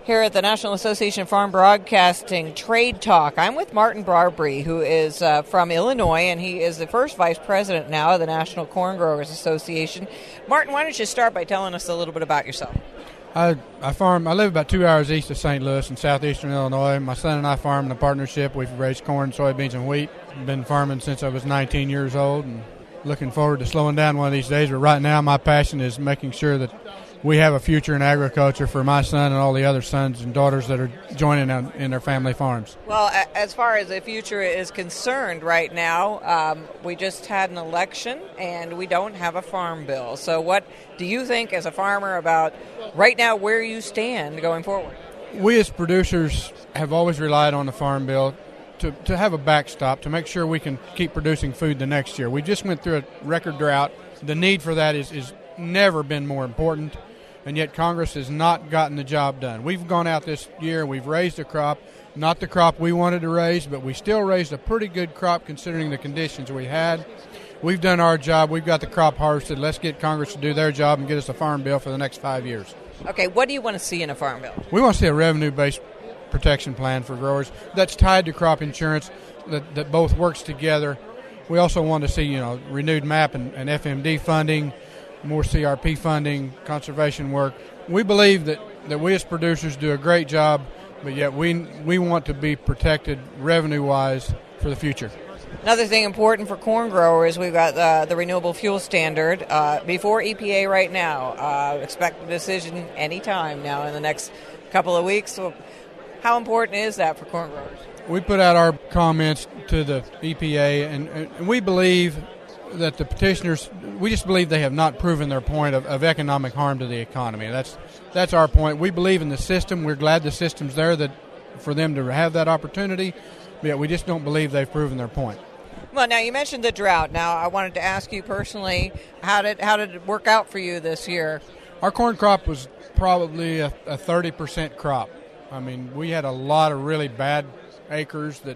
here at the National Association of Farm Broadcasting Trade Talk. I'm with Martin Barbary, who is from Illinois, and he is the first vice president now of the National Corn Growers Association. Martin, why don't you start by telling us a little bit about yourself? I live about 2 hours east of St. Louis in southeastern Illinois. My son and I farm in a partnership. We've raised corn, soybeans, and wheat. Been farming since I was 19 years old and looking forward to slowing down one of these days. But right now my passion is making sure that we have a future in agriculture for my son and all the other sons and daughters that are joining in their family farms. Well, as far as the future is concerned right now, we just had an election and we don't have a farm bill. So what do you think as a farmer about right now where you stand going forward? We as producers have always relied on the farm bill to have a backstop to make sure we can keep producing food the next year. We just went through a record drought. The need for that is never been more important. And yet Congress has not gotten the job done. We've gone out this year, we've raised a crop, not the crop we wanted to raise, but we still raised a pretty good crop considering the conditions we had. We've done our job. We've got the crop harvested. Let's get Congress to do their job and get us a farm bill for the next 5 years. Okay, what do you want to see in a farm bill? We want to see a revenue-based protection plan for growers that's tied to crop insurance, that both works together. We also want to see, renewed MAP and FMD funding, more CRP funding, conservation work. We believe that we as producers do a great job, but yet we want to be protected revenue-wise for the future. Another thing important for corn growers, we've got the renewable fuel standard before EPA right now. Expect a decision anytime now in the next couple of weeks. So how important is that for corn growers? We put out our comments to the EPA, and we believe that the petitioners, we just believe they have not proven their point of economic harm to the economy. That's our point. We believe in the system. We're glad the system's there for them to have that opportunity, but yet we just don't believe they've proven their point. Well, now you mentioned the drought. Now I wanted to ask you personally, how did it work out for you this year? Our corn crop was probably a 30% crop. I mean, we had a lot of really bad acres that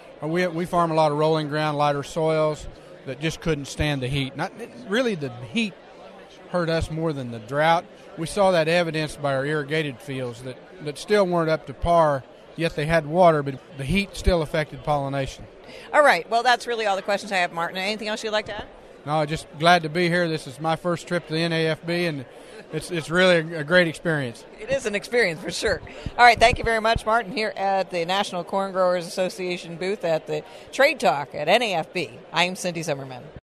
we farm a lot of rolling ground, lighter soils that just couldn't stand the heat. Really, the heat hurt us more than the drought. We saw that evidenced by our irrigated fields that still weren't up to par, yet they had water, but the heat still affected pollination. All right. Well, that's really all the questions I have, Martin. Anything else you'd like to add? No, just glad to be here. This is my first trip to the NAFB, and it's really a great experience. It is an experience for sure. All right, thank you very much, Martin, here at the National Corn Growers Association booth at the Trade Talk at NAFB. I'm Cindy Zimmerman.